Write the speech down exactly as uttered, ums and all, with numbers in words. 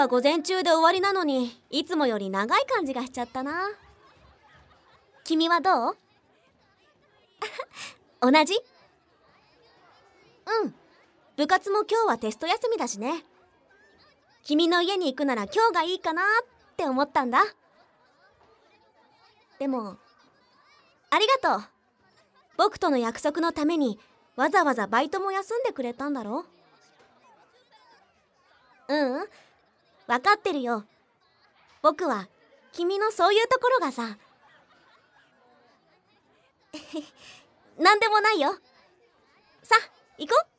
が午前中で終わりなのに、いつもより長い感じがしちゃったな。君はどう？同じ？うん。部活も今日はテスト休みだしね。君の家に行くなら今日がいいかなって思ったんだ。でも、ありがとう。僕との約束のためにわざわざバイトも休んでくれたんだろ？ううん、分かってるよ。僕は君のそういうところがさ。なんでもないよ。さ、行こう。